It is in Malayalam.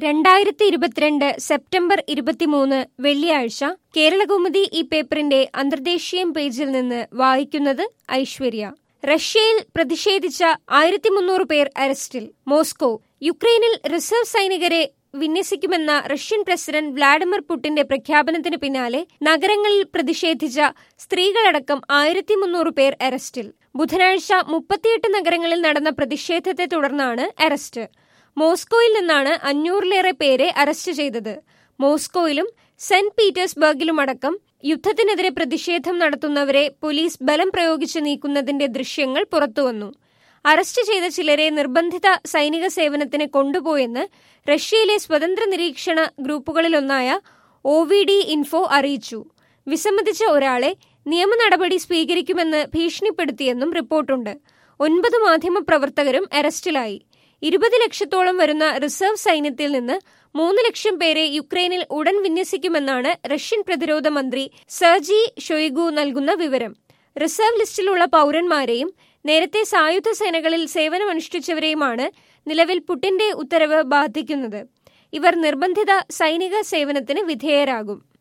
2022 സെപ്റ്റംബർ 23 വെള്ളിയാഴ്ച കേരളകൗമുദി ഈ പേപ്പറിന്റെ അന്തർദേശീയ പേജിൽ നിന്ന് വായിക്കുന്നത് ഐശ്വര്യ. റഷ്യയിൽ പ്രതിഷേധിച്ച 1300 പേർ അറസ്റ്റിൽ. മോസ്കോ. യുക്രൈനിൽ റിസർവ് സൈനികരെ വിന്യസിക്കുമെന്ന റഷ്യൻ പ്രസിഡന്റ് വ്ളാഡിമിർ പുടിന്റെ പ്രഖ്യാപനത്തിന് പിന്നാലെ നഗരങ്ങളിൽ പ്രതിഷേധിച്ച സ്ത്രീകളടക്കം 1300 പേർ അറസ്റ്റിൽ. ബുധനാഴ്ച 38 നഗരങ്ങളിൽ നടന്ന പ്രതിഷേധത്തെ തുടർന്നാണ് അറസ്റ്റ്. മോസ്കോയിൽ നിന്നാണ് 500-ലേറെ പേരെ അറസ്റ്റ് ചെയ്തത്. മോസ്കോയിലും സെന്റ് പീറ്റേഴ്സ്ബർഗിലുമടക്കം യുദ്ധത്തിനെതിരെ പ്രതിഷേധം നടത്തുന്നവരെ പോലീസ് ബലം പ്രയോഗിച്ച് നീക്കുന്നതിന്റെ ദൃശ്യങ്ങൾ പുറത്തുവന്നു. അറസ്റ്റ് ചെയ്ത ചിലരെ നിർബന്ധിത സൈനിക സേവനത്തിന് കൊണ്ടുപോയെന്ന് റഷ്യയിലെ സ്വതന്ത്ര നിരീക്ഷണ ഗ്രൂപ്പുകളിലൊന്നായ OVD Info അറിയിച്ചു. വിസമ്മതിച്ച ഒരാളെ നിയമ നടപടി സ്വീകരിക്കുമെന്ന് ഭീഷണിപ്പെടുത്തിയെന്നും റിപ്പോർട്ടുണ്ട്. 9 മാധ്യമപ്രവർത്തകരും അറസ്റ്റിലായി. 20 ലക്ഷത്തോളം വരുന്ന റിസർവ് സൈന്യത്തിൽ നിന്ന് 3 ലക്ഷം പേരെ യുക്രൈനിൽ ഉടൻ വിന്യസിക്കുമെന്നാണ് റഷ്യൻ പ്രതിരോധ മന്ത്രി സെർജി ഷൊയ്ഗു നൽകുന്ന വിവരം. റിസർവ് ലിസ്റ്റിലുള്ള പൗരന്മാരെയും നേരത്തെ സായുധ സേനകളിൽ സേവനമനുഷ്ഠിച്ചവരെയുമാണ് നിലവിൽ പുടിന്റെ ഉത്തരവ് ബാധിക്കുന്നത്. ഇവർ നിർബന്ധിത സൈനിക സേവനത്തിന് വിധേയരാകും.